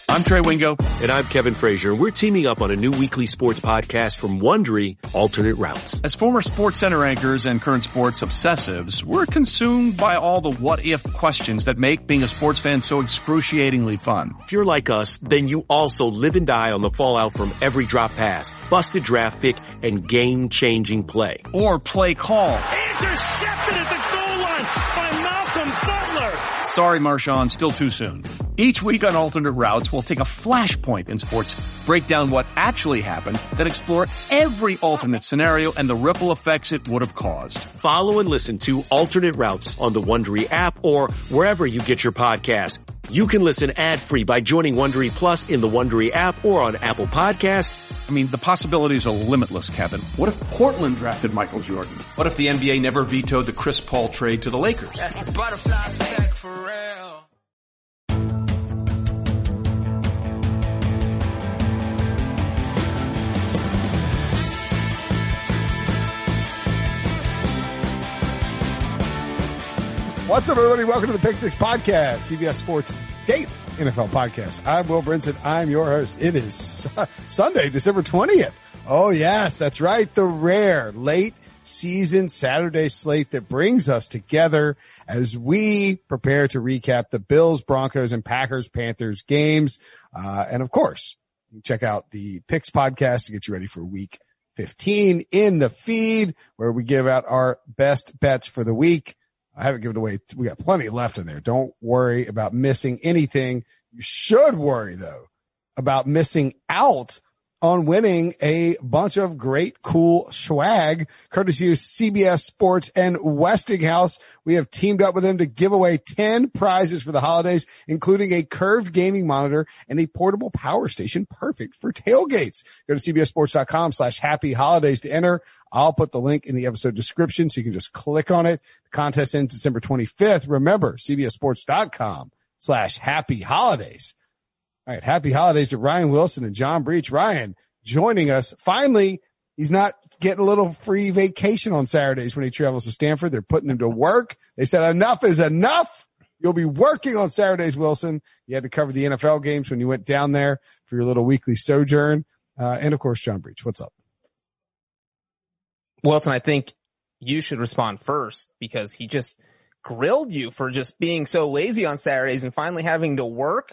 I'm Trey Wingo. And I'm Kevin Frazier. We're teaming up on a new weekly sports podcast from Wondery, Alternate Routes. As former SportsCenter anchors and current sports obsessives, we're consumed by all the what-if questions that make being a sports fan so excruciatingly fun. If you're like us, then you also live and die on the fallout from every drop pass, busted draft pick, and game-changing play. Or play call. Intercepted at the goal line by Malcolm Butler. Sorry, Marshawn, still too soon. Each week on Alternate Routes, we'll take a flashpoint in sports, break down what actually happened, then explore every alternate scenario and the ripple effects it would have caused. Follow and listen to Alternate Routes on the Wondery app or wherever you get your podcast. You can listen ad-free by joining Wondery Plus in the Wondery app or on Apple Podcasts. I mean, the possibilities are limitless, Kevin. What if Portland drafted Michael Jordan? What if the NBA never vetoed the Chris Paul trade to the Lakers? That's the butterfly effect for real. What's up, everybody? Welcome to the Pick Six Podcast, CBS Sports Daily NFL Podcast. I'm Will Brinson. I'm your host. It is Sunday, December 20th. Oh, yes, that's right. The rare late season Saturday slate that brings us together as we prepare to recap the Bills, Broncos, and Packers, Panthers games. And of course, check out the Picks Podcast to get you ready for week 15 in the feed where we give out our best bets for the week. I haven't given away. We got plenty left in there. Don't worry about missing anything. You should worry, though, about missing out on winning a bunch of great, cool swag, courtesy of CBS Sports and Westinghouse. We have teamed up with them to give away 10 prizes for the holidays, including a curved gaming monitor and a portable power station perfect for tailgates. Go to cbssports.com/happy holidays to enter. I'll put the link in the episode description so you can just click on it. The contest ends December 25th. Remember, cbssports.com/happy holidays. All right. Happy holidays to Ryan Wilson and John Breach. Ryan joining us. Finally, he's not getting a little free vacation on Saturdays when he travels to Stanford. They're putting him to work. They said enough is enough. You'll be working on Saturdays, Wilson. You had to cover the NFL games when you went down there for your little weekly sojourn. And of course, John Breach. What's up? Wilson, I think you should respond first because he just grilled you for just being so lazy on Saturdays and finally having to work.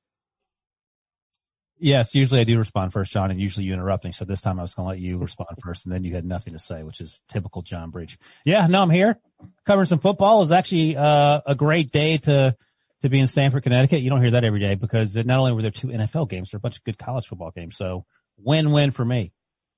Yes, usually I do respond first, John, and usually you interrupt me. So this time I was going to let you respond first, and then you had nothing to say, which is typical John Breach. Yeah, no, I'm here covering some football. It was actually a great day to be in Stamford, Connecticut. You don't hear that every day because not only were there 2 NFL games, there were a bunch of good college football games. So win-win for me.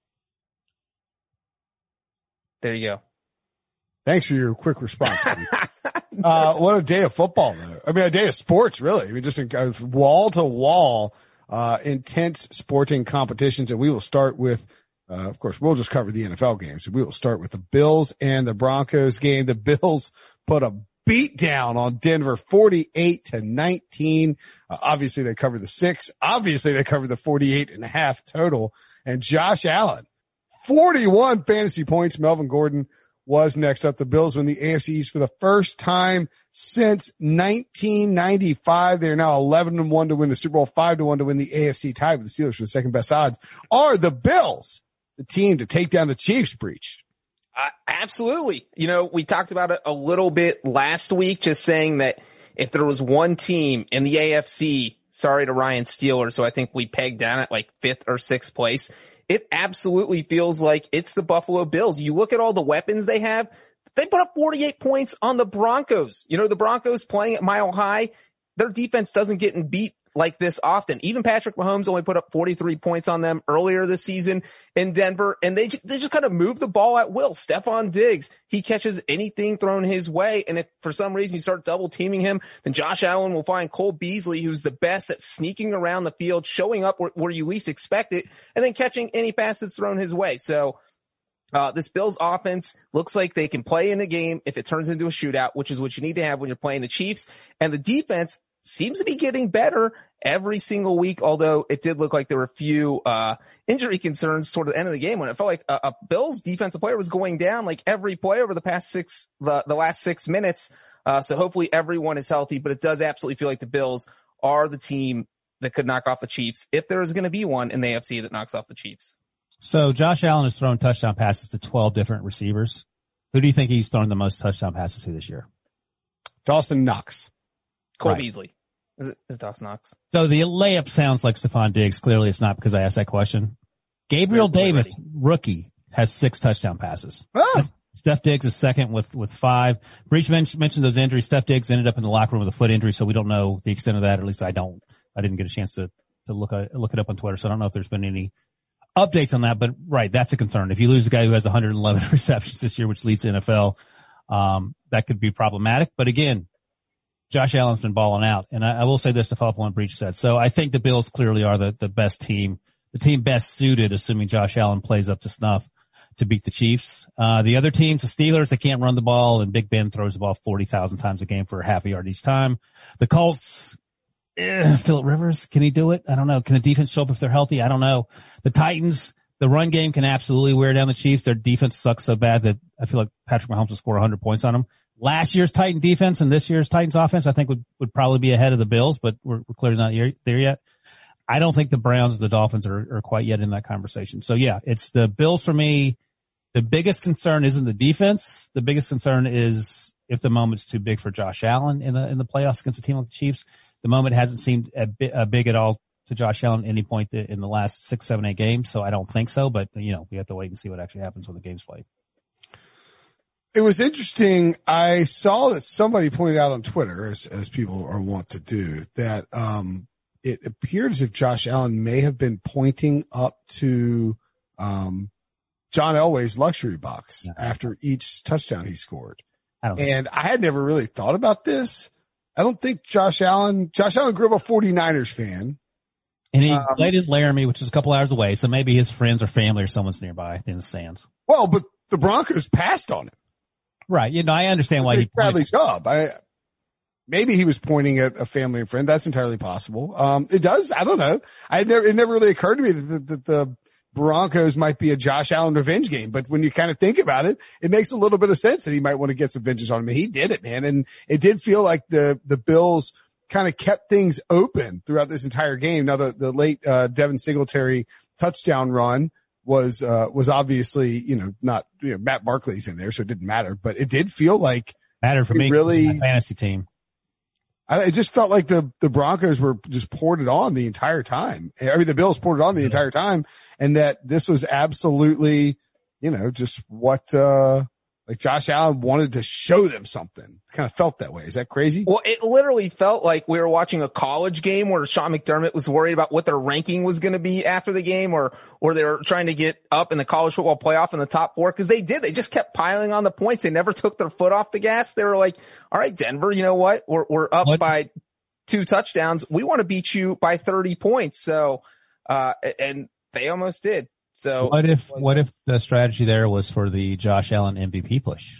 There you go. Thanks for your quick response. What a day of football, though. I mean, a day of sports, really. I mean, just wall to wall. Intense sporting competitions, and we will start with, of course, we'll just cover the NFL games. We will start with the Bills and the Broncos game. The Bills put a beat down on Denver 48-19. Obviously they covered the 6. Obviously they covered the 48.5 total. And Josh Allen, 41 fantasy points. Melvin Gordon was next up. The Bills win the AFC East for the first time since 1995. They are now 11-1 to win the Super Bowl, 5-1 to win the AFC, tied with the Steelers for the second best odds. Are the Bills the team to take down the Chiefs? Breach? Absolutely. You know, we talked about it a little bit last week, just saying that if there was one team in the AFC, sorry to Ryan Steelers, who I think we pegged down at like 5th or 6th place, it absolutely feels like it's the Buffalo Bills. You look at all the weapons they have. They put up 48 points on the Broncos. You know, the Broncos playing at Mile High, their defense doesn't get beat like this often. Even Patrick Mahomes only put up 43 points on them earlier this season in Denver, and they just kind of move the ball at will. Stephon Diggs, he catches anything thrown his way, and if for some reason you start double teaming him, then Josh Allen will find Cole Beasley, who's the best at sneaking around the field, showing up where you least expect it, and then catching any pass that's thrown his way. So this Bills offense looks like they can play in a game if it turns into a shootout, which is what you need to have when you're playing the Chiefs. And the defense seems to be getting better every single week, although it did look like there were a few injury concerns toward the end of the game when it felt like a Bills defensive player was going down like every play over the last 6 minutes. So hopefully everyone is healthy, but it does absolutely feel like the Bills are the team that could knock off the Chiefs if there is going to be one in the AFC that knocks off the Chiefs. So Josh Allen has thrown touchdown passes to 12 different receivers. Who do you think he's thrown the most touchdown passes to this year? Dawson Knox. Cole Right. Beasley. Is Dawson Knox? So the layup sounds like Stephon Diggs. Clearly it's not because I asked that question. Gabriel Davis, rookie, has 6 touchdown passes. Oh. Steph Diggs is second with 5. Breach mentioned those injuries. Steph Diggs ended up in the locker room with a foot injury, so we don't know the extent of that. Or at least I didn't get a chance to look it up on Twitter, so I don't know if there's been any updates on that. But right, that's a concern. If you lose a guy who has 111 receptions this year, which leads the NFL, that could be problematic. But again, Josh Allen's been balling out. And I will say this to follow up on what Breach said. So I think the Bills clearly are the best team, the team best suited, assuming Josh Allen plays up to snuff to beat the Chiefs. The other teams, the Steelers, they can't run the ball, and Big Ben throws the ball 40,000 times a game for half a yard each time. The Colts, Phillip Rivers, can he do it? I don't know. Can the defense show up if they're healthy? I don't know. The Titans, the run game can absolutely wear down the Chiefs. Their defense sucks so bad that I feel like Patrick Mahomes will score 100 points on them. Last year's Titan defense and this year's Titans offense, I think would probably be ahead of the Bills, but we're clearly not there yet. I don't think the Browns or the Dolphins are quite yet in that conversation. So yeah, it's the Bills for me. The biggest concern isn't the defense. The biggest concern is if the moment's too big for Josh Allen in the playoffs against a team like the Chiefs. The moment hasn't seemed big at all to Josh Allen at any point in the last 6, 7, 8 games. So I don't think so, but we have to wait and see what actually happens when the game's played. It was interesting. I saw that somebody pointed out on Twitter, as people are wont to do, that it appeared as if Josh Allen may have been pointing up to John Elway's luxury box after each touchdown he scored. And I had never really thought about this. I don't think Josh Allen grew up a 49ers fan. And he played in Laramie, which is a couple hours away, so maybe his friends or family or someone's nearby in the stands. Well, but the Broncos passed on him. Right. I understand why he Bradley Chubb. Maybe he was pointing at a family and friend. That's entirely possible. It does. I don't know. It never really occurred to me that the Broncos might be a Josh Allen revenge game. But when you kind of think about it, it makes a little bit of sense that he might want to get some vengeance on him. And he did it, man. And it did feel like the Bills kind of kept things open throughout this entire game. Now the late, Devin Singletary touchdown run was obviously, not, Matt Barkley's in there, so it didn't matter, but it did feel like mattered for me, really my fantasy team. It just felt like the Broncos were just poured it on the entire time. I mean, the Bills poured it on the entire time, and that this was absolutely, just what, like Josh Allen wanted to show them something. Kind of felt that way. Is that crazy? Well, it literally felt like we were watching a college game where Sean McDermott was worried about what their ranking was going to be after the game, or they were trying to get up in the college football playoff in the top 4. Cause they did. They just kept piling on the points. They never took their foot off the gas. They were like, all right, Denver, you know what? We're up by 2 touchdowns. We want to beat you by 30 points. So, and they almost did. So what if the strategy there was for the Josh Allen MVP push?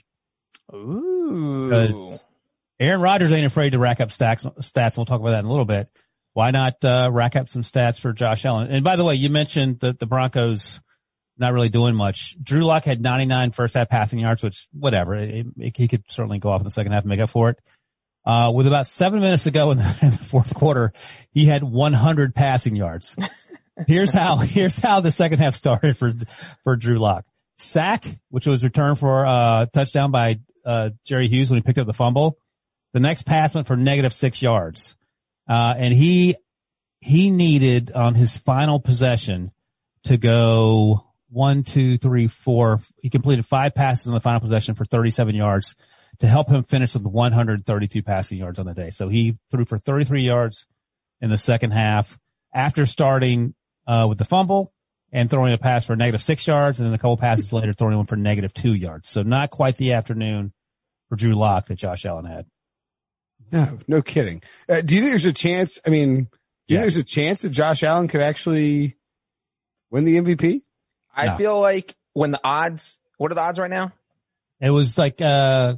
Ooh. Aaron Rodgers ain't afraid to rack up stats. And we'll talk about that in a little bit. Why not rack up some stats for Josh Allen? And by the way, you mentioned that the Broncos not really doing much. Drew Lock had 99 first half passing yards, which whatever. He could certainly go off in the second half and make up for it. With about 7 minutes to go in the fourth quarter, he had 100 passing yards. Here's how the second half started for Drew Lock. Sack, which was returned for a touchdown by Jerry Hughes when he picked up the fumble. The next pass went for -6 yards. And he needed on his final possession to go 1, 2, 3, 4. He completed 5 passes on the final possession for 37 yards to help him finish with 132 passing yards on the day. So he threw for 33 yards in the second half after starting with the fumble and throwing a pass for -6 yards, and then a couple passes later throwing one for -2 yards. So not quite the afternoon for Drew Lock that Josh Allen had. No kidding. Do you think there's a chance? I mean, do you think there's a chance that Josh Allen could actually win the MVP? I feel like what are the odds right now? It was like, I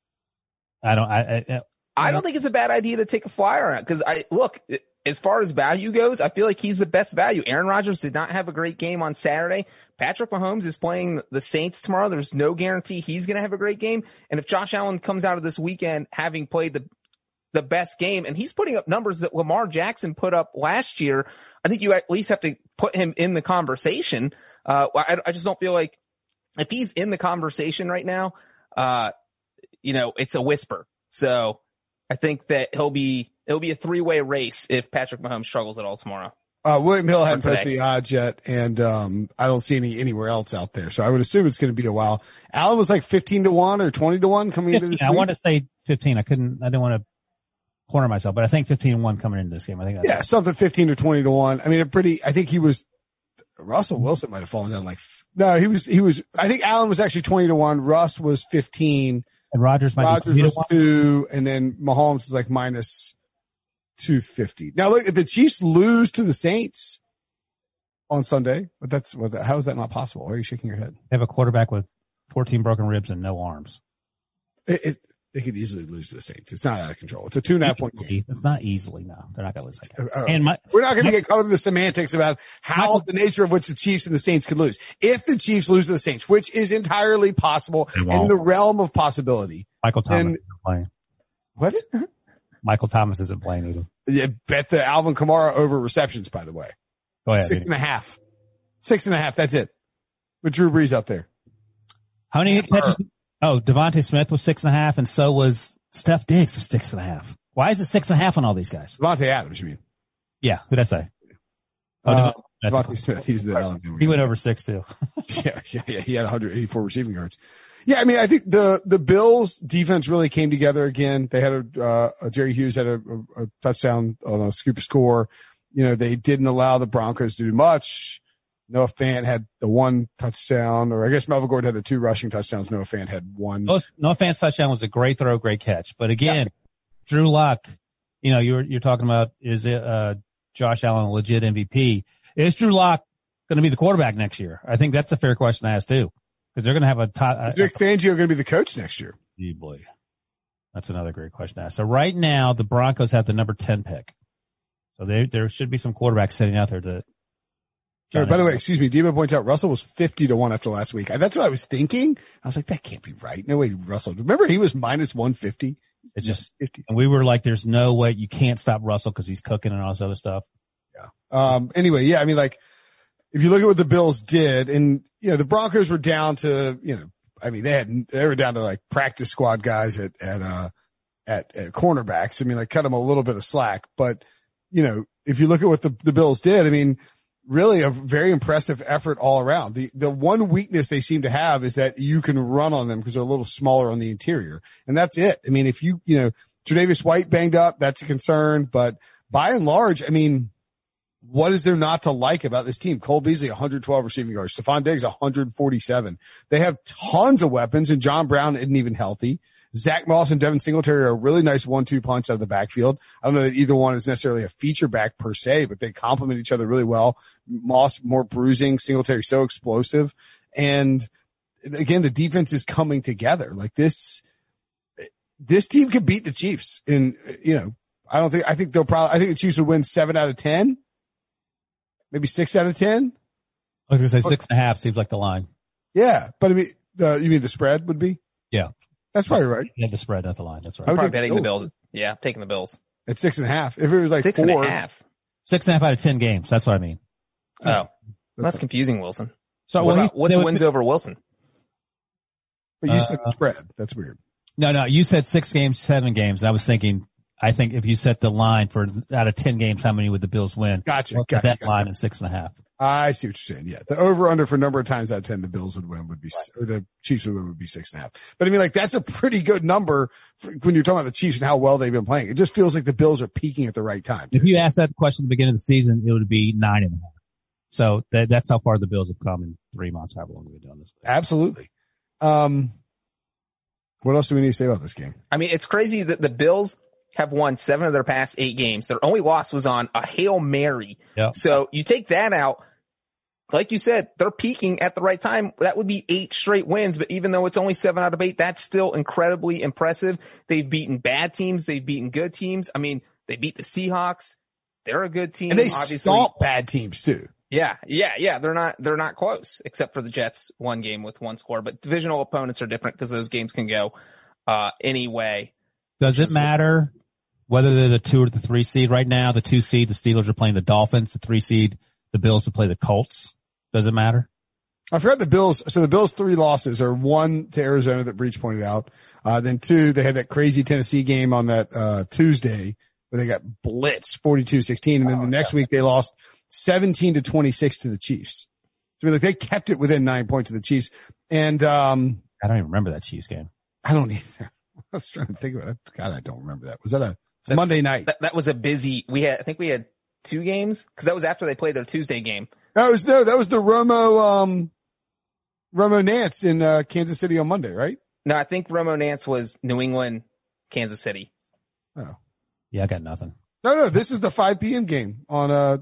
don't think it's a bad idea to take a flyer on it, because as far as value goes, I feel like he's the best value. Aaron Rodgers did not have a great game on Saturday. Patrick Mahomes is playing the Saints tomorrow. There's no guarantee he's going to have a great game. And if Josh Allen comes out of this weekend having played the best game, and he's putting up numbers that Lamar Jackson put up last year. I think you at least have to put him in the conversation. I just don't feel like if he's in the conversation right now, it's a whisper. So I think that it'll be a 3-way race if Patrick Mahomes struggles at all tomorrow. William Hill hadn't posted the odds yet, and I don't see anywhere else out there. So I would assume it's going to be a while. Allen was like 15-1 or 20-1 coming into this week. I want to say 15. I didn't want to corner myself, but I think 15-1 coming into this game. I think that's something 15 or 20-1. I mean, I think Russell Wilson might have fallen down he was, I think Allen was actually 20-1. Russ was 15. And Rodgers was 2, and then Mahomes is like minus 250. Now look, if the Chiefs lose to the Saints on Sunday, but how is that not possible? Why are you shaking your head? They have a quarterback with 14 broken ribs and no arms. They could easily lose to the Saints. It's not out of control. It's a 2.5 point game. It's not easily. No, they're not going to lose that game. We're not going to get caught up in the semantics about the nature of which the Chiefs and the Saints could lose. If the Chiefs lose to the Saints, which is entirely possible in the realm of possibility. Michael Thomas isn't playing. What? Michael Thomas isn't playing either. Yeah, bet the Alvin Kamara over receptions, by the way. Go ahead. 6.5. 6.5. That's it. With Drew Brees out there. How many catches? Oh, Devontae Smith was 6.5, and so was Steph Diggs was 6.5. Why is it 6.5 on all these guys? Devontae Adams, you mean? Yeah. Who'd I say? Devontae Smith. He's the Alabama. He went over 6 too. Yeah. He had 184 receiving yards. Yeah, I mean, I think the Bills defense really came together again. They had Jerry Hughes had a touchdown on a scoop score. They didn't allow the Broncos to do much. Noah Fant had the 1 touchdown, or I guess Melvin Gordon had the 2 rushing touchdowns. Noah Fant had 1. Noah Fant's touchdown was a great throw, great catch. But again, Drew Lock, you're talking about, is it, Josh Allen a legit MVP? Is Drew Lock going to be the quarterback next year? I think that's a fair question to ask too. Because they're going to have a top. Vic Fangio going to be the coach next year? Oh boy. That's another great question to ask. So right now, the Broncos have the number 10 pick. So there should be some quarterbacks sitting out there by the way, excuse me, Debo points out Russell was 50-1 after last week. That's what I was thinking. I was like, that can't be right. No way Russell. Remember he was minus 150? It's just 50. And we were like, there's no way you can't stop Russell because he's cooking and all this other stuff. Yeah. Anyway, yeah, I mean, like, if you look at what the Bills did, and, the Broncos were down to, they were down to like practice squad guys at cornerbacks. I mean, like cut them a little bit of slack, but, if you look at what the Bills did, I mean, really a very impressive effort all around. The one weakness they seem to have is that you can run on them because they're a little smaller on the interior. And that's it. I mean, if Tre'Davious White banged up, that's a concern, but by and large, I mean, what is there not to like about this team? Cole Beasley, 112 receiving yards. Stephon Diggs, 147. They have tons of weapons, and John Brown isn't even healthy. Zach Moss and Devin Singletary are a really nice 1-2 punch out of the backfield. I don't know that either one is necessarily a feature back per se, but they complement each other really well. Moss, more bruising. Singletary, so explosive. And again, the defense is coming together. Like this team could beat the Chiefs. And, I think the Chiefs would win 7 out of 10. Maybe 6 out of 10. I was going to say 6.5 seems like the line. Yeah. But I mean, you mean the spread would be? Yeah. That's probably right. Yeah, the spread, not the line. That's right. I'm probably betting the Bills. Yeah, taking the Bills. At 6.5. If it was like 6.5. 6.5 out of 10 games. That's what I mean. Oh, that's confusing, Wilson. So what's wins over Wilson? But you said the spread. That's weird. No, you said 6 games, 7 games. I was thinking, I think if you set the line for out of 10 games, how many would the Bills win? Gotcha. That line at 6.5. I see what you're saying. Yeah. The over under for number of times out of 10 the Bills would win would be, or the Chiefs would win would be 6.5. But I mean, like, that's a pretty good number when you're talking about the Chiefs and how well they've been playing. It just feels like the Bills are peaking at the right time. If you asked that question at the beginning of the season, it would be 9.5. So that's how far the Bills have come in 3 months, however long we've been doing this. Absolutely. What else do we need to say about this game? I mean, it's crazy that the Bills have won 7 of their past 8 games. Their only loss was on a Hail Mary. Yep. So you take that out. Like you said, they're peaking at the right time. That would be 8 straight wins, but even though it's only 7 out of 8, that's still incredibly impressive. They've beaten bad teams. They've beaten good teams. I mean, they beat the Seahawks. They're a good team. And they obviously stomp bad teams too. Yeah. They're not close, except for the Jets, 1 game with 1 score, but divisional opponents are different because those games can go, any way. Does it matter whether they're the 2 or the 3 seed. Right now, the 2 seed, the Steelers are playing the Dolphins. The 3 seed, the Bills would play the Colts. Does it matter? I forgot the Bills. So the Bills' 3 losses are 1 to Arizona that Breach pointed out. Then 2, they had that crazy Tennessee game on that, Tuesday where they got blitzed 42-16. And then the next week they lost 17-26 to the Chiefs. So I mean, like they kept it within 9 points of the Chiefs. And, I don't even remember that Chiefs game. I don't either. I was trying to think about it. God, I don't remember that. Was that Monday night? That was a busy, I think we had 2 games because that was after they played their Tuesday game. That was the Romo Nance in Kansas City on Monday, right? No, I think Romo Nance was New England, Kansas City. Oh. Yeah, I got nothing. No, this is the 5 p.m. game on I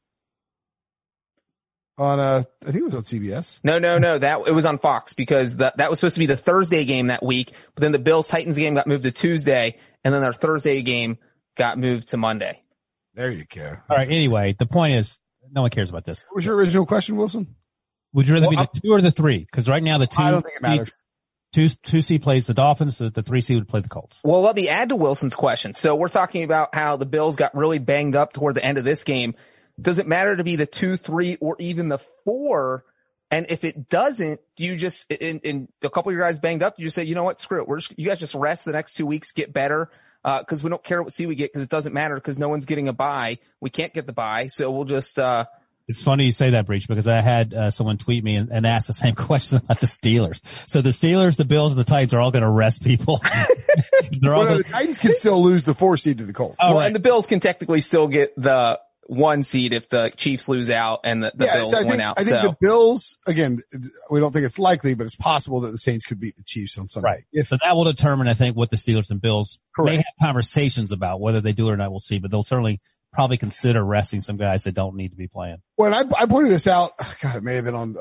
think it was on CBS. No, it was on Fox because that was supposed to be the Thursday game that week, but then the Bills-Titans game got moved to Tuesday, and then their Thursday game got moved to Monday. There you go. All right, anyway, the point is, no one cares about this. What was your original question, Wilson? Would you rather be the 2 or the 3? Because right now the 2, I don't think it matters. 2 seed plays the Dolphins, the 3 seed would play the Colts. Well, let me add to Wilson's question. So we're talking about how the Bills got really banged up toward the end of this game. Does it matter to be the 2, 3, or even the 4? And if it doesn't, do you just, in a couple of your guys banged up, you just say, you know what, screw it. You guys just rest the next 2 weeks, get better. Cause we don't care what seed we get because it doesn't matter because no one's getting a bye. We can't get the bye. So we'll just, It's funny you say that, Breach, because I had someone tweet me and ask the same question about the Steelers. So the Steelers, the Bills, and the Titans are all going to rest people. The Titans can still lose the 4 seed to the Colts. Oh, right. And the Bills can technically still get the 1 seed if the Chiefs lose out and the Bills win out. I think the Bills, again, we don't think it's likely, but it's possible that the Saints could beat the Chiefs on Sunday. Right. So that will determine, I think, what the Steelers and Bills may have conversations about. Whether they do it or not, we'll see. But they'll certainly probably consider resting some guys that don't need to be playing. When I pointed this out, God, it may have been on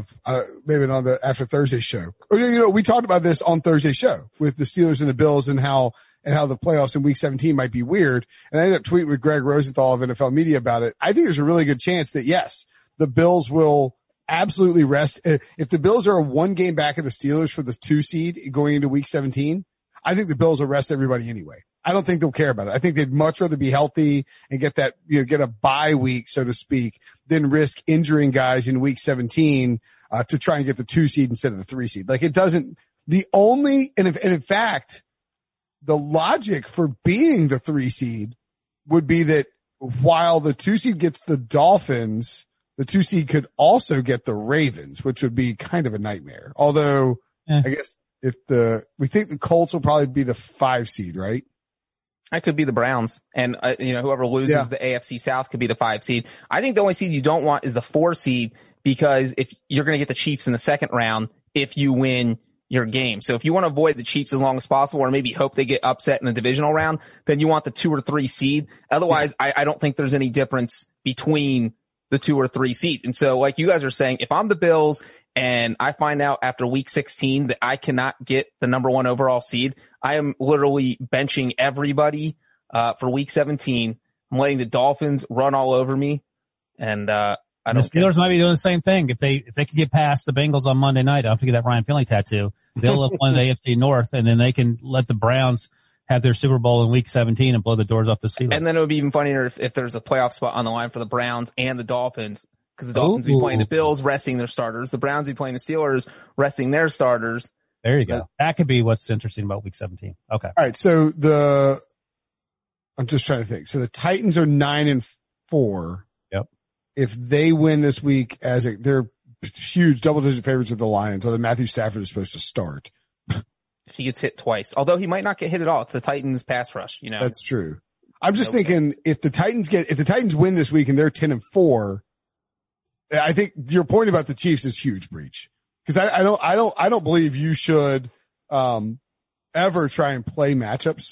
the After Thursday show. We talked about this on Thursday's show with the Steelers and the Bills and how the playoffs in week 17 might be weird. And I ended up tweeting with Greg Rosenthal of NFL Media about it. I think there's a really good chance that yes, the Bills will absolutely rest. If the Bills are a 1 game back of the Steelers for the 2 seed going into week 17, I think the Bills will rest everybody anyway. I don't think they'll care about it. I think they'd much rather be healthy and get that, get a bye week, so to speak, than risk injuring guys in week 17, to try and get the 2 seed instead of the 3 seed. Like it doesn't, in fact, the logic for being the 3 seed would be that while the 2 seed gets the Dolphins, the 2 seed could also get the Ravens, which would be kind of a nightmare. Although I guess we think the Colts will probably be the 5 seed, right? That could be the Browns. And, whoever loses the AFC South could be the 5 seed. I think the only seed you don't want is the 4 seed because if you're going to get the Chiefs in the second round, if you win your game. So if you want to avoid the Chiefs as long as possible or maybe hope they get upset in the divisional round, then you want the 2 or 3 seed. Otherwise, I don't think there's any difference between the 2 or 3 seed. And so like you guys are saying, if I'm the Bills and I find out after week 16 that I cannot get the number 1 overall seed, I am literally benching everybody, for week 17. I'm letting the Dolphins run all over me. And, I don't the Steelers might be doing the same thing. If they can get past the Bengals on Monday night, after get that Ryan Finley tattoo, they'll have won the AFC North and then they can let the Browns have their Super Bowl in week 17 and blow the doors off the Steelers. And then it would be even funnier if there's a playoff spot on the line for the Browns and the Dolphins, because the Dolphins would be playing the Bills, resting their starters. The Browns would be playing the Steelers, resting their starters. There you go. That could be what's interesting about week 17. Okay. All right. So I'm just trying to think. So the Titans are 9-4. Yep. If they win this week they're huge double-digit favorites of the Lions, although Matthew Stafford is supposed to start. He gets hit twice, although he might not get hit at all. It's the Titans pass rush, That's true. I'm just thinking if the Titans win this week and they're 10-4, I think your point about the Chiefs is huge, Breach. Cause I don't believe you should, ever try and play matchups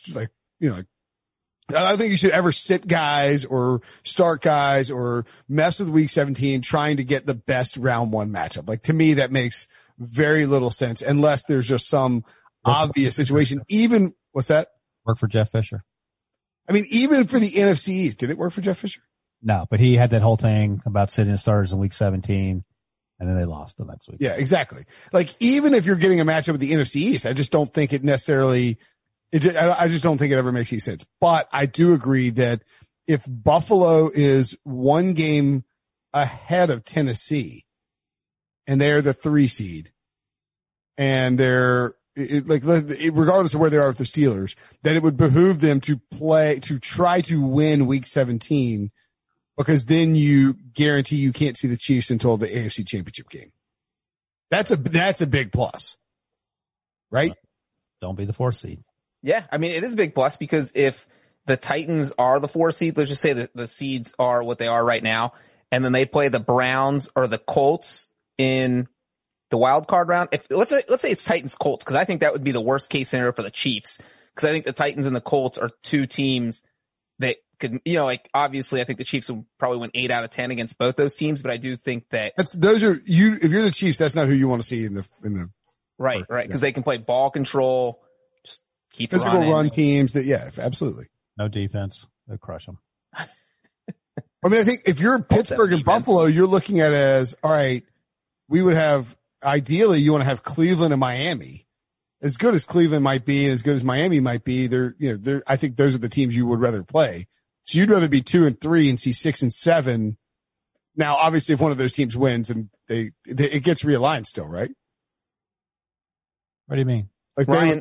I don't think you should ever sit guys or start guys or mess with week 17 trying to get the best round 1 matchup. Like to me, that makes very little sense unless there's just some obvious situation. Even, what's that? Work for Jeff Fisher. I mean, even for the NFC East, did it work for Jeff Fisher? No, but he had that whole thing about sitting the starters in week 17 and then they lost the next week. Yeah, exactly. Like even if you're getting a matchup with the NFC East, I just don't think it I just don't think it ever makes any sense. But I do agree that if Buffalo is one game ahead of Tennessee and they're the 3 seed and they're regardless of where they are with the Steelers, then it would behoove them to try to win week 17, because then you guarantee you can't see the Chiefs until the AFC Championship game. That's a big plus, right? Don't be the 4th seed. Yeah, I mean, it is a big plus, because if the Titans are the 4 seed, let's just say that the seeds are what they are right now, and then they play the Browns or the Colts in the wild card round. If let's say it's Titans Colts, because I think that would be the worst case scenario for the Chiefs, because I think the Titans and the Colts are 2 teams that could, obviously I think the Chiefs will probably win 8 out of 10 against both those teams, but I do think that if you're the Chiefs, that's not who you want to see in the right, because they can play ball control, just keep physical run teams. Absolutely. No defense. They'll crush them. I mean, I think if you're Pittsburgh and Buffalo, you're looking at it as, all right, we would have, ideally, you want to have Cleveland and Miami. As good as Cleveland might be and as good as Miami might be, I think those are the teams you would rather play. So you'd rather be 2 and 3 and see 6 and 7. Now, obviously, if one of those teams wins and it gets realigned still, right? What do you mean? Like Ryan,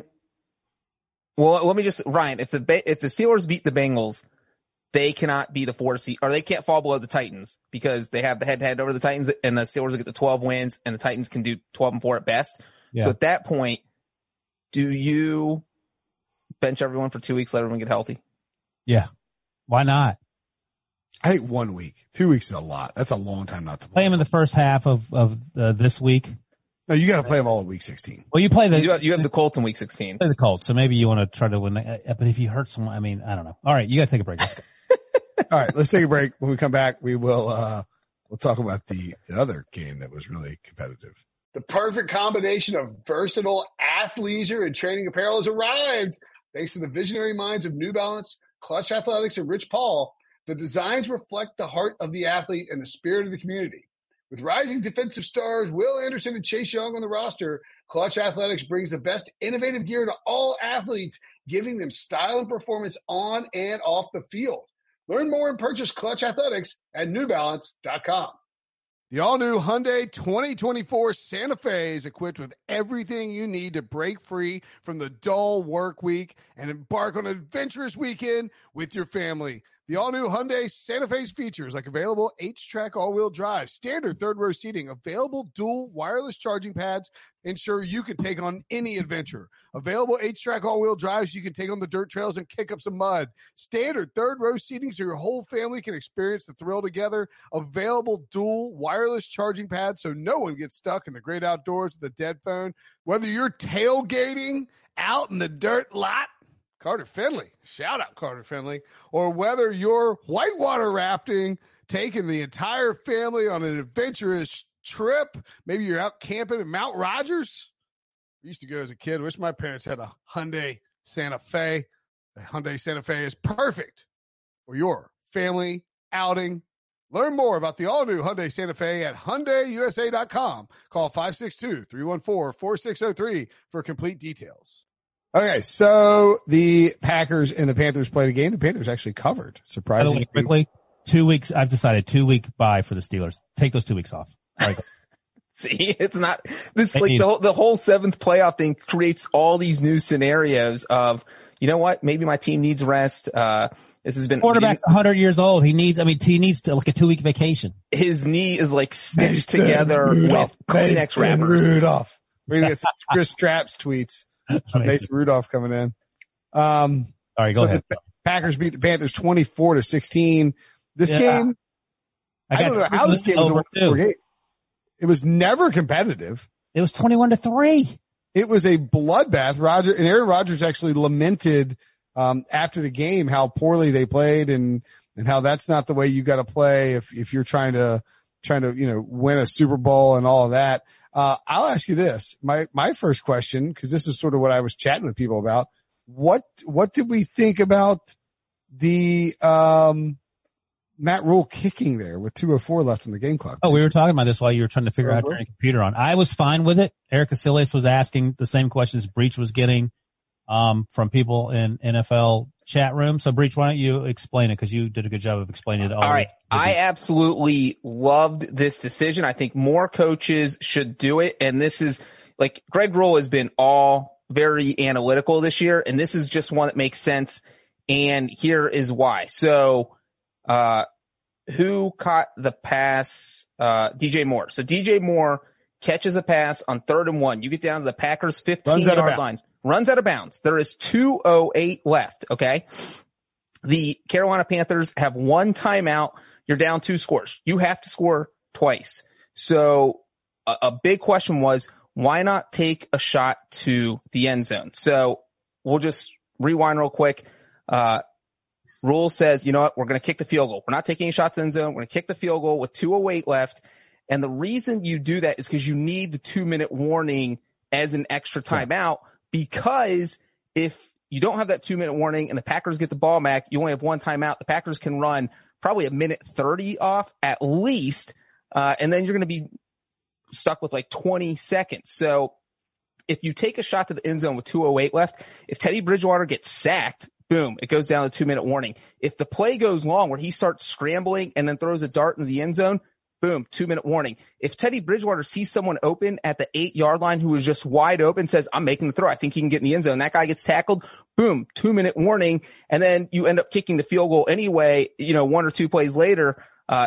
Ryan, if the Steelers beat the Bengals, they cannot be the 4 seed, or they can't fall below the Titans, because they have the head-to-head over the Titans, and the Steelers will get the 12 wins, and the Titans can do 12-4 at best. Yeah. So at that point, do you bench everyone for 2 weeks, let everyone get healthy? Yeah. Why not? I think 1 week. 2 weeks is a lot. That's a long time not to play them in the first half of this week. No, you got to play them all in week 16. Well, you have the Colts in week 16. Play the Colts, so maybe you want to try to win. But if you hurt someone, I mean, I don't know. All right, you got to take a break. Let's go. All right, let's take a break. When we come back, we'll talk about the other game that was really competitive. The perfect combination of versatile athleisure and training apparel has arrived. Thanks to the visionary minds of New Balance, Clutch Athletics, and Rich Paul, the designs reflect the heart of the athlete and the spirit of the community. With rising defensive stars Will Anderson and Chase Young on the roster, Clutch Athletics brings the best innovative gear to all athletes, giving them style and performance on and off the field. Learn more and purchase Clutch Athletics at NewBalance.com. The all-new Hyundai 2024 Santa Fe is equipped with everything you need to break free from the dull work week and embark on an adventurous weekend with your family. The all-new Hyundai Santa Fe's features like available H-Track all-wheel drive, standard third-row seating, available dual wireless charging pads, ensure you can take on any adventure. Available H-Track all-wheel drives so you can take on the dirt trails and kick up some mud. Standard third-row seating so your whole family can experience the thrill together. Available dual wireless charging pads so no one gets stuck in the great outdoors with a dead phone. Whether you're tailgating out in the dirt lot, Carter Finley, shout out Carter Finley, or whether you're whitewater rafting, taking the entire family on an adventurous trip, maybe you're out camping in Mount Rogers. I used to go as a kid. Wish my parents had a Hyundai Santa Fe. The Hyundai Santa Fe is perfect for your family outing. Learn more about the all-new Hyundai Santa Fe at HyundaiUSA.com. Call 562-314-4603 for complete details. Okay, so the Packers and the Panthers played a game. The Panthers actually covered, surprisingly. By the way, quickly, 2 weeks. I've decided 2 week bye for the Steelers. Take those 2 weeks off. All right. See, it's not this like the whole 7th playoff thing creates all these new scenarios of, you know what? Maybe my team needs rest. This has been quarterback's 100 years old. He needs like a 2 week vacation. His knee is like stitched together with Kleenex wrappers. Rudolph. We're going to get some Chris Traps tweets. Mason Rudolph coming in. All right, go ahead. The Packers beat the Panthers 24-16. This game, I don't know how this game was over. It was never competitive. It was 21-3. It was a bloodbath. Aaron Rodgers actually lamented after the game how poorly they played and how that's not the way you got to play if you're trying to win a Super Bowl and all of that. I'll ask you this. My first question, because this is sort of what I was chatting with people about. What did we think about the Matt Rule kicking there with 2:04 left in the game clock? Oh, we were talking about this while you were trying to figure out how to turn your computer on. I was fine with it. Eric Casillas was asking the same questions Breach was getting. from people in NFL chat room. So Breach, why don't you explain it? Cause you did a good job of explaining it. All right. I absolutely loved this decision. I think more coaches should do it. And this is like Greg Rule has been all very analytical this year. And this is just one that makes sense. And here is why. So, who caught the pass? DJ Moore. So DJ Moore catches a pass on 3rd and 1. You get down to the Packers 15-yard line. Runs out of bounds. There is 2:08 left. Okay. The Carolina Panthers have 1 timeout. You're down 2 scores. You have to score twice. So a big question was, why not take a shot to the end zone? So we'll just rewind real quick. Rule says, you know what? We're going to kick the field goal. We're not taking any shots in the end zone. We're going to kick the field goal with 2:08 left. And the reason you do that is because you need the 2-minute warning as an extra timeout, because if you don't have that 2-minute warning and the Packers get the ball back, you only have 1 timeout. The Packers can run probably 1:30 off at least. And then you're going to be stuck with like 20 seconds. So if you take a shot to the end zone with 2:08 left, if Teddy Bridgewater gets sacked, boom, it goes down to 2-minute warning. If the play goes long where he starts scrambling and then throws a dart into the end zone, boom, 2-minute warning. If Teddy Bridgewater sees someone open at the 8-yard line who is just wide open, says, I'm making the throw, I think he can get in the end zone, that guy gets tackled, boom, 2-minute warning. And then you end up kicking the field goal anyway, 1 or 2 plays later,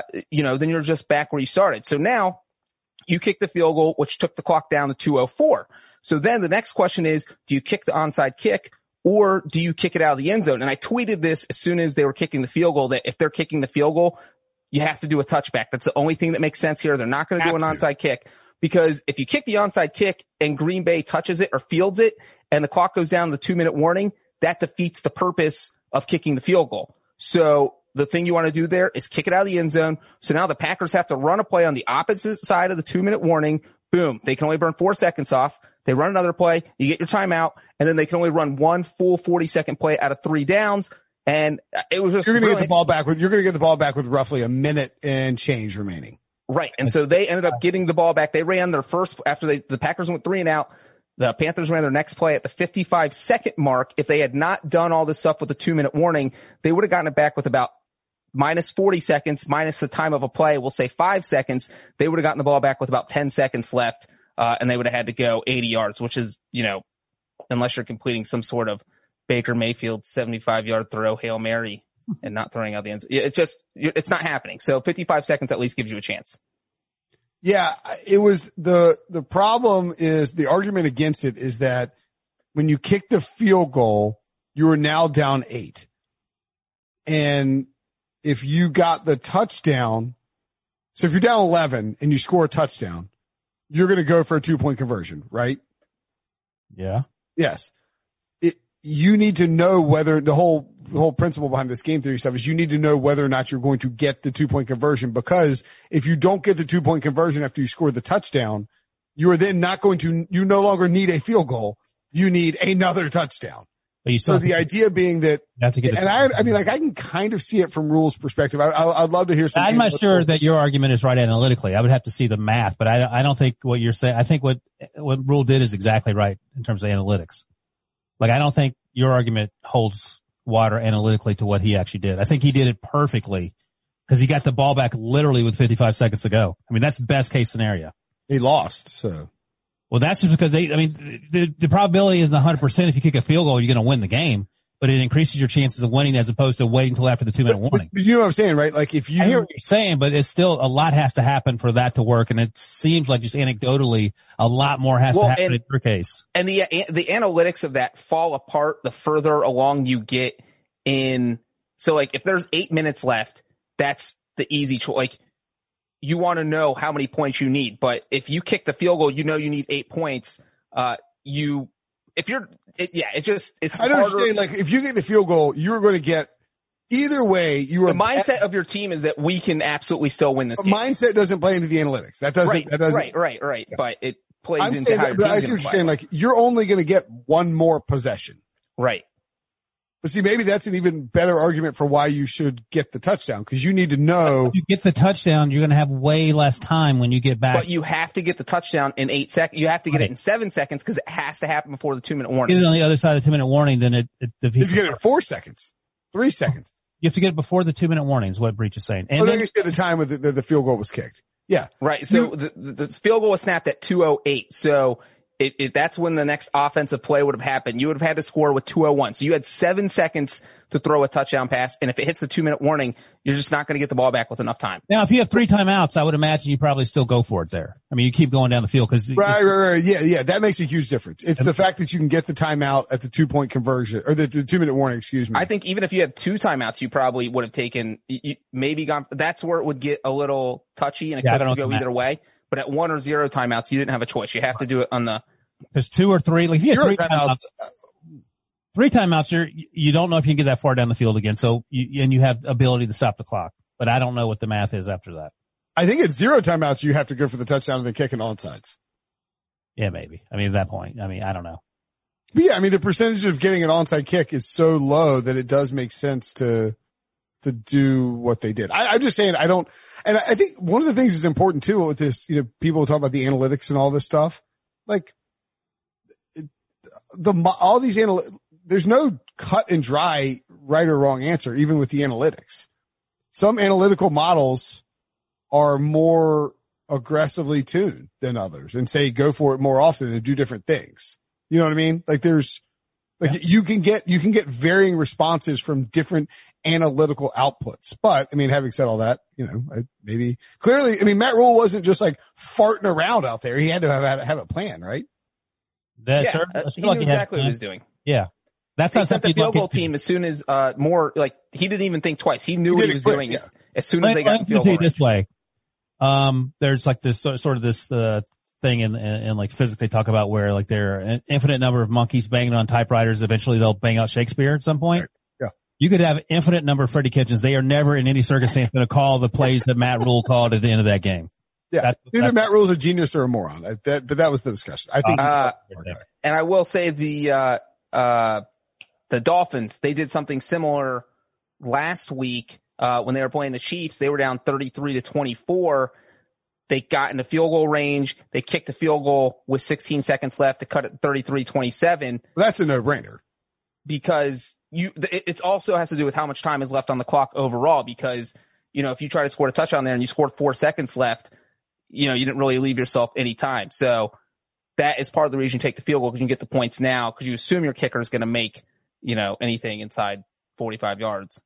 then you're just back where you started. So now you kick the field goal, which took the clock down to 2:04. So then the next question is, do you kick the onside kick or do you kick it out of the end zone? And I tweeted this as soon as they were kicking the field goal, that if they're kicking the field goal, you have to do a touchback. That's the only thing that makes sense here. They're not going to do an onside kick, because if you kick the onside kick and Green Bay touches it or fields it and the clock goes down to the 2-minute warning, that defeats the purpose of kicking the field goal. So the thing you want to do there is kick it out of the end zone. So now the Packers have to run a play on the opposite side of the 2-minute warning. Boom. They can only burn 4 seconds off. They run another play. You get your timeout, and then they can only run 1 full 40-second play out of 3 downs. And it was just you're going to get the ball back with roughly a minute and change remaining. Right. And so they ended up getting the ball back. They ran their first after the Packers went 3 and out. The Panthers ran their next play at the 55-second mark. If they had not done all this stuff with the 2-minute warning, they would have gotten it back with about minus 40 seconds, minus the time of a play. We'll say 5 seconds. They would have gotten the ball back with about 10 seconds left. And they would have had to go 80 yards, which is, unless you're completing some sort of Baker Mayfield 75-yard throw, Hail Mary, and not throwing out the end. It's not happening. So 55 seconds at least gives you a chance. Yeah, it was the problem is the argument against it is that when you kick the field goal, you are now down 8. And if you got the touchdown, so if you're down 11 and you score a touchdown, you're going to go for a 2-point conversion, right? Yeah. Yes. You need to know whether the whole principle behind this game theory stuff is you need to know whether or not you're going to get the 2-point conversion, because if you don't get the 2-point conversion after you score the touchdown, you are then you no longer need a field goal. You need another touchdown. So the idea being that, I can kind of see it from Rule's perspective. I'd love to hear some. I'm not sure that your argument is right analytically. I would have to see the math, but I don't think what you're saying. I think what Rule did is exactly right in terms of analytics. Like, I don't think your argument holds water analytically to what he actually did. I think he did it perfectly because he got the ball back literally with 55 seconds to go. I mean, that's the best case scenario. He lost, so. Well, that's just because the probability isn't 100% if you kick a field goal, you're going to win the game, but it increases your chances of winning as opposed to waiting until after the 2-minute warning. But you know what I'm saying, right? Like I hear what you're saying, but it's still a lot has to happen for that to work. And it seems like just anecdotally, a lot more has to happen in your case. And the analytics of that fall apart the further along you get in. So like if there's 8 minutes left, that's the easy choice. Like, you want to know how many points you need, but if you kick the field goal, you need 8 points. I don't harder. understand. Like, if you get the field goal, you're going to get either way. The mindset of your team is that we can absolutely still win this game. Mindset doesn't play into the analytics. That doesn't. Right. Yeah. But it plays into how your team's I see what you're saying. Like, you're only going to get one more possession. Right. But see, maybe that's an even better argument for why you should get the touchdown, because you need to know. If you get the touchdown, you're going to have way less time when you get back. But you have to get the touchdown in 8 seconds. You have to get it in 7 seconds because it has to happen before the 2-minute warning. Get it on the other side of the 2-minute warning, then if you get it in 4 seconds, 3 seconds. You have to get it before the 2-minute warning is what Breach is saying. And then you get the time with the field goal was kicked. Yeah. Right. So the field goal was snapped at 2:08. So that's when the next offensive play would have happened. You would have had to score with 2:01. So you had 7 seconds to throw a touchdown pass. And if it hits the 2-minute warning, you're just not going to get the ball back with enough time. Now, if you have 3 timeouts, I would imagine you probably still go for it there. I mean, you keep going down the field because. Right. Yeah. That makes a huge difference. It's the fact that you can get the timeout at the 2-point conversion or the 2-minute warning, excuse me. I think even if you had 2 timeouts, you probably would have taken, maybe gone, that's where it would get a little touchy and it could go either way. But at 1 or 0 timeouts, you didn't have a choice. You have to do it on the. Because 2 or 3, like if you have 3 timeouts, 3 timeouts, you don't know if you can get that far down the field again. So you have ability to stop the clock, but I don't know what the math is after that. I think at 0 timeouts, you have to go for the touchdown and then kick an onside. Yeah, maybe. I mean, at that point, I don't know. But yeah, I mean, the percentage of getting an onside kick is so low that it does make sense to do what they did. I'm just saying and I think one of the things that's important too with this, people talk about the analytics and all this stuff. Like, all these there's no cut and dry right or wrong answer, even with the analytics. Some analytical models are more aggressively tuned than others and say go for it more often and do different things. You know what I mean? Like you can get varying responses from different analytical outputs. But I mean, having said all that, Matt Rule wasn't just like farting around out there. He had to have a plan, right? He knew exactly what he was doing. Yeah. That's not something the field goal team as soon as, he didn't even think twice. He knew what he was doing as soon as they got the field goal. This way. There's like this sort of this, thing in like physics they talk about where like there are an infinite number of monkeys banging on typewriters. Eventually they'll bang out Shakespeare at some point. Right. Yeah. You could have infinite number of Freddie Kitchens. They are never in any circumstance going to call the plays that Matt Rule called at the end of that game. Yeah, either Matt Rule's a genius or a moron. But that was the discussion. I think. And I will say the Dolphins, they did something similar last week when they were playing the Chiefs. They were down 33-24. They got in the field goal range. They kicked a field goal with 16 seconds left to cut it 33-27. Well, that's a no-brainer. Because it also has to do with how much time is left on the clock overall. Because if you try to score a touchdown there and you scored 4 seconds left. You didn't really leave yourself any time. So that is part of the reason you take the field goal because you can get the points now because you assume your kicker is going to make, anything inside 45 yards.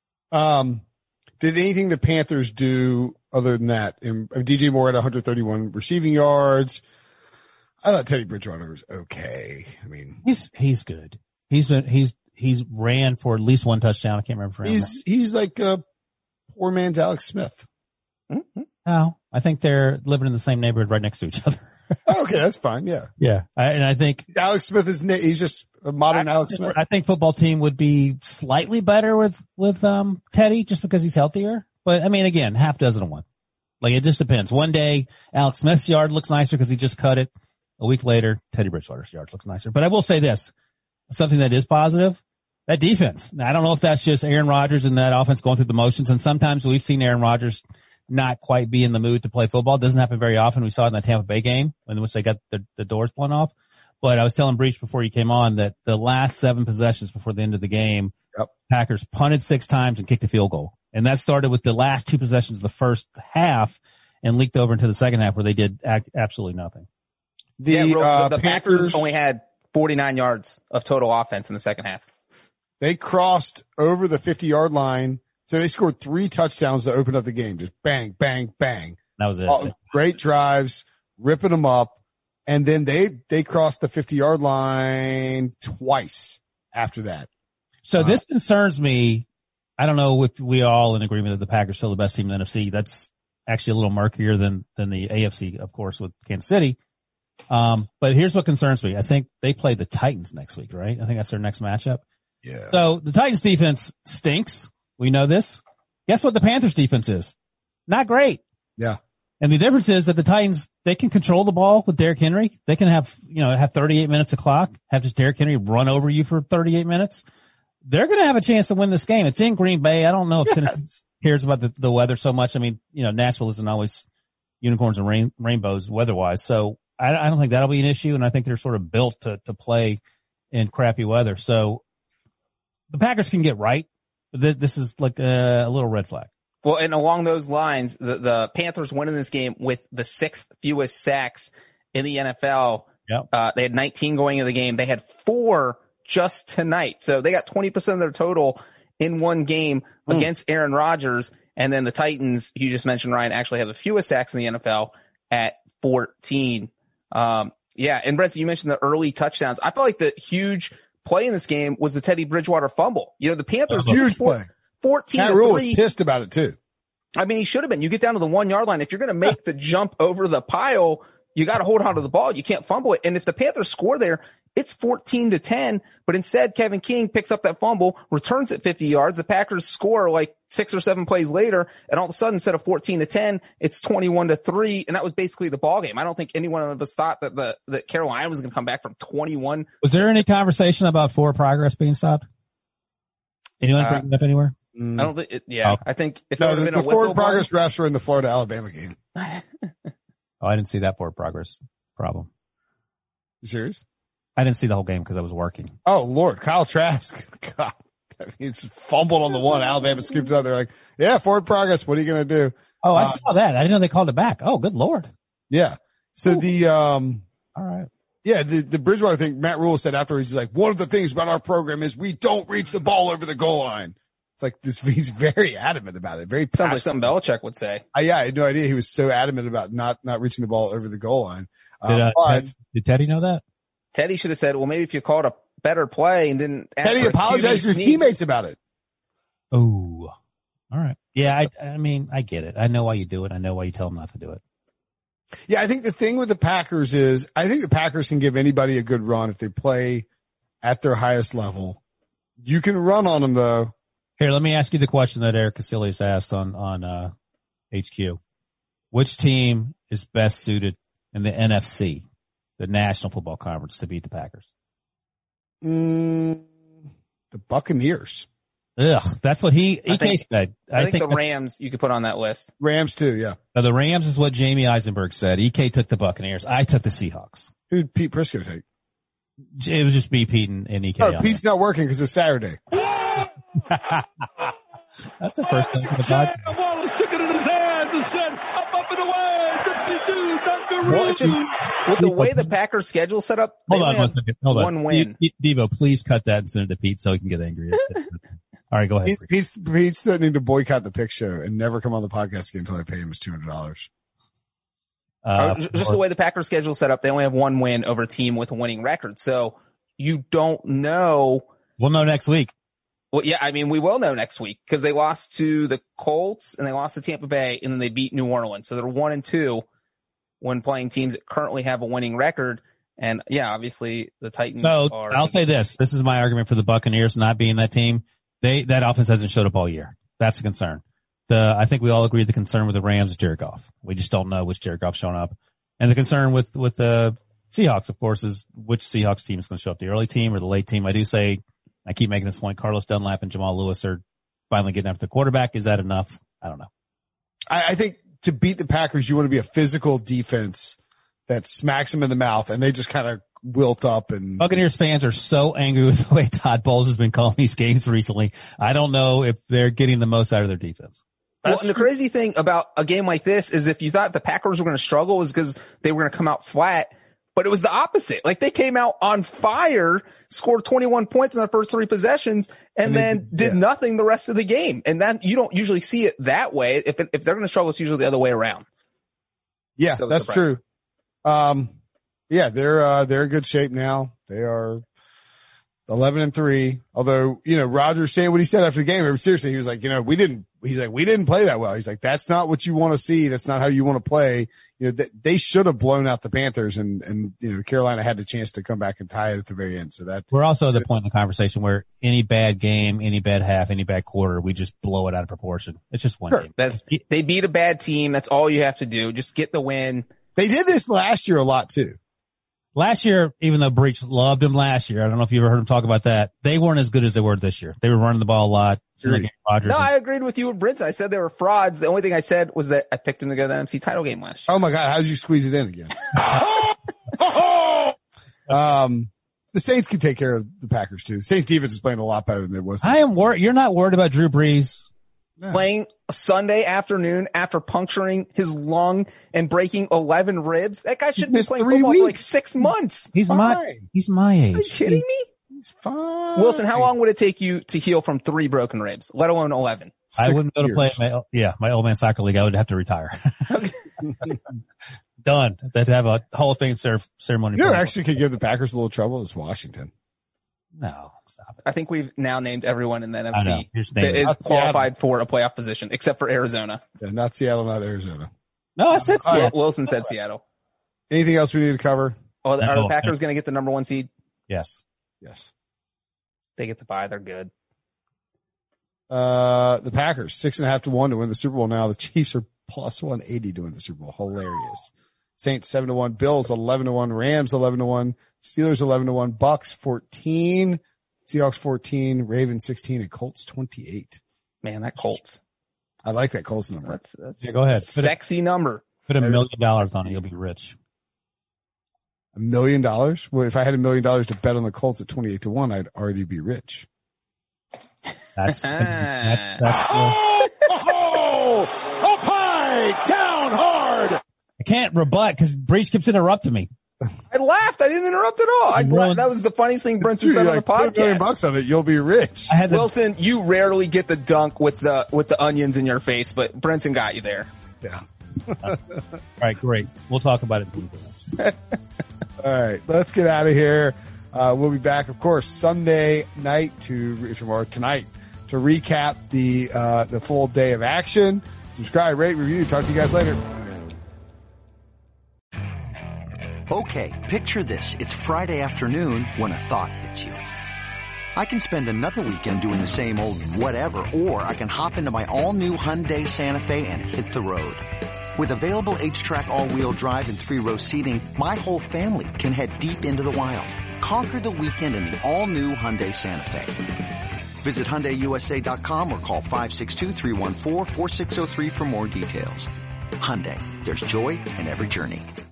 Did anything the Panthers do other than that? DJ Moore had 131 receiving yards. I thought Teddy Bridgewater was okay. I mean, he's good. He's ran for at least 1 touchdown. I can't remember for him. He's like a poor man's Alex Smith. Mm-hmm. No, I think they're living in the same neighborhood right next to each other. Okay, that's fine. Yeah. Yeah. I think Alex Smith he's just a modern Alex Smith. I think football team would be slightly better with Teddy just because he's healthier. But I mean, again, half dozen of one. Like it just depends. One day Alex Smith's yard looks nicer because he just cut it. A week later, Teddy Bridgewater's yard looks nicer. But I will say this, something that is positive, that defense. Now, I don't know if that's just Aaron Rodgers and that offense going through the motions. And sometimes we've seen Aaron Rodgers not quite be in the mood to play football. It doesn't happen very often. We saw it in the Tampa Bay game in which they got the doors blown off. But I was telling Breach before you came on that the last 7 possessions before the end of the game, Packers punted 6 times and kicked a field goal. And that started with the last 2 possessions of the first half and leaked over into the second half where they did absolutely nothing. The Packers only had 49 yards of total offense in the second half. They crossed over the 50-yard line. So they scored 3 touchdowns to open up the game. Just bang, bang, bang. That was it. Great drives, ripping them up. And then they crossed the 50-yard line twice after that. So this concerns me. I don't know if we are all in agreement that the Packers are still the best team in the NFC. That's actually a little murkier than the AFC, of course, with Kansas City. But here's what concerns me. I think they play the Titans next week, right? I think that's their next matchup. Yeah. So the Titans defense stinks. We know this. Guess what the Panthers defense is? Not great. Yeah. And the difference is that the Titans, they can control the ball with Derrick Henry. They can have 38 minutes of clock, have just Derrick Henry run over you for 38 minutes. they're going to have a chance to win this game. It's in Green Bay. I don't know if Tennessee cares about the weather so much. I mean, Nashville isn't always unicorns and rainbows weather-wise. So I don't think that'll be an issue. And I think they're sort of built to play in crappy weather. So the Packers can get right. This is like a little red flag. Well, and along those lines, the Panthers went in this game with the 6th fewest sacks in the NFL. Yep. They had 19 going into the game. They had 4 just tonight. So they got 20% of their total in one game against Aaron Rodgers. And then the Titans, you just mentioned, Ryan, actually have the fewest sacks in the NFL at 14. Yeah. And Brent, you mentioned the early touchdowns. I felt like the huge play in this game was the Teddy Bridgewater fumble. The Panthers, huge play. 14 Matt to Rule 3. was pissed about it too. I mean, he should have been. You get down to the 1 yard line. If you're going to make the jump over the pile, you got to hold on to the ball. You can't fumble it. And if the Panthers score there, it's 14-10. But instead, Kevin King picks up that fumble, returns it 50 yards. The Packers score like 6 or 7 plays later. And all of a sudden, instead of 14-10, it's 21-3. And that was basically the ball game. I don't think any one of us thought that Carolina was going to come back from 21. Was there any conversation about forward progress being stopped? Anyone bring it up anywhere? I don't think I think if it would have been the a whistle forward progress refs were in the Florida-Alabama game. Oh, I didn't see that forward progress problem. You serious? I didn't see the whole game because I was working. Oh, Lord. Kyle Trask. God. I mean, it's fumbled on the one. Alabama scooped it up. They're like, yeah, forward progress. What are you going to do? Oh, I saw that. I didn't know they called it back. Oh, good Lord. Yeah. So all right. Yeah, the Bridgewater thing, Matt Rule said afterwards, he's like, one of the things about our program is we don't reach the ball over the goal line. It's like this, he's very adamant about it. Very sounds like something Belichick would say. Yeah, I had no idea he was so adamant about not reaching the ball over the goal line. Did Teddy know that? Teddy should have said, well, maybe if you called a better play and didn't ask Teddy apologized to his teammates about it. Oh, all right. Yeah, I mean, I get it. I know why you do it. I know why you tell them not to do it. Yeah, I think the thing with the Packers is I think the Packers can give anybody a good run if they play at their highest level. You can run on them, though. Here, let me ask you the question that Eric Casillas asked on HQ. Which team is best suited in the NFC, the National Football Conference, to beat the Packers? The Buccaneers. Ugh, that's what EK said. I think the Rams you could put on that list. Rams too, yeah. Now, the Rams is what Jamie Eisenberg said. EK took the Buccaneers. I took the Seahawks. Who did Pete Prisco take? It was just me, Pete, and EK. Oh, Pete's not working because it's Saturday. That's the first thing for the podcast. The ball was sticking in his hands and said, up and away, 52, Dunkaroo. Well, it's just with the way the Packers schedule set up, hold on one second. Hold on. One win. Devo, please cut that and send it to Pete so he can get angry. All right, go ahead. Pete's threatening to boycott the pick show and never come on the podcast again until I pay him his $200. Just the way the Packers schedule set up, they only have one win over a team with a winning record. So you don't know. We'll know next week. Well, yeah, I mean, we will know next week because they lost to the Colts and they lost to Tampa Bay and then they beat New Orleans. So they're 1-2 when playing teams that currently have a winning record. And yeah, obviously the Titans are. I'll say this. This is my argument for the Buccaneers not being that team. That offense hasn't showed up all year. That's a concern. I think we all agree the concern with the Rams is Jared Goff. We just don't know which Jared Goff's showing up. And the concern with the Seahawks, of course, is which Seahawks team is going to show up, the early team or the late team. I do say, I keep making this point, Carlos Dunlap and Jamal Lewis are finally getting after the quarterback. Is that enough? I don't know. I think to beat the Packers, you want to be a physical defense that smacks them in the mouth and they just kind of wilt up. And Buccaneers fans are so angry with the way Todd Bowles has been calling these games recently. I don't know if they're getting the most out of their defense. Well, and the crazy thing about a game like this is if you thought the Packers were going to struggle is because they were going to come out flat, but it was the opposite. Like they came out on fire, scored 21 points in their first 3 possessions, and then did nothing the rest of the game. And that you don't usually see it that way. If they're going to struggle, it's usually the other way around. Yeah, so that's true. Yeah, they're in good shape now. They are 11-3. Although, Rodgers saying what he said after the game, seriously, he was like, we didn't play that well. He's like, that's not what you want to see. That's not how you want to play. They should have blown out the Panthers and Carolina had the chance to come back and tie it at the very end. So that we're also at the point in the conversation where any bad game, any bad half, any bad quarter, we just blow it out of proportion. It's just one game. They beat a bad team. That's all you have to do. Just get the win. They did this last year a lot too. Last year, even though Breach loved him last year, I don't know if you ever heard him talk about that. They weren't as good as they were this year. They were running the ball a lot. Like Rodgers. No, I agreed with you with Brinson. I said they were frauds. The only thing I said was that I picked them to go to the NFC title game last year. Oh my God. How did you squeeze it in again? The Saints can take care of the Packers too. Saints defense is playing a lot better than it was. I am worried. You're not worried about Drew Brees playing Sunday afternoon after puncturing his lung and breaking 11 ribs. That guy should be playing football for like 6 months. He's my age. Are you kidding me? He's fine. Wilson, how long would it take you to heal from 3 broken ribs, let alone 11? I wouldn't go to play my old man soccer league. I would have to retire. Done. They'd have a Hall of Fame ceremony. You know, actually could give the Packers a little trouble is Washington. No, stop it. I think we've now named everyone in the NFC that is Not qualified for a playoff position, except for Arizona. Yeah, not Seattle, not Arizona. No, I said Seattle. Wilson said Seattle. Anything else we need to cover? Are the Packers going to get the number 1 seed? Yes. They get the bye. They're good. The Packers 6.5 to 1 to win the Super Bowl. Now the Chiefs are plus 180 to win the Super Bowl. Hilarious. Saints 7 to 1. Bills 11 to 1. Rams 11 to 1. Steelers 11 to 1. Bucks 14. Seahawks 14. Ravens 16 and Colts 28. Man, that Colts. I like that Colts number. That's go ahead. Sexy number. Put $1 million on it. You'll be rich. $1 million? Well, if I had $1 million to bet on the Colts at 28 to 1, I'd already be rich. That's up high, down hard. I can't rebut because Breach keeps interrupting me. I laughed. I didn't interrupt at all. That was the funniest thing Brinson said on the podcast. $1 million on it, you'll be rich. Wilson, you rarely get the dunk with the onions in your face, but Brinson got you there. Yeah. All right, great. We'll talk about it. All right, let's get out of here. We'll be back, of course, Sunday night tonight to recap the full day of action. Subscribe, rate, review. Talk to you guys later. Okay, picture this. It's Friday afternoon when a thought hits you. I can spend another weekend doing the same old whatever, or I can hop into my all-new Hyundai Santa Fe and hit the road. With available H-Track all-wheel drive and 3-row seating, my whole family can head deep into the wild. Conquer the weekend in the all-new Hyundai Santa Fe. Visit HyundaiUSA.com or call 562-314-4603 for more details. Hyundai, there's joy in every journey.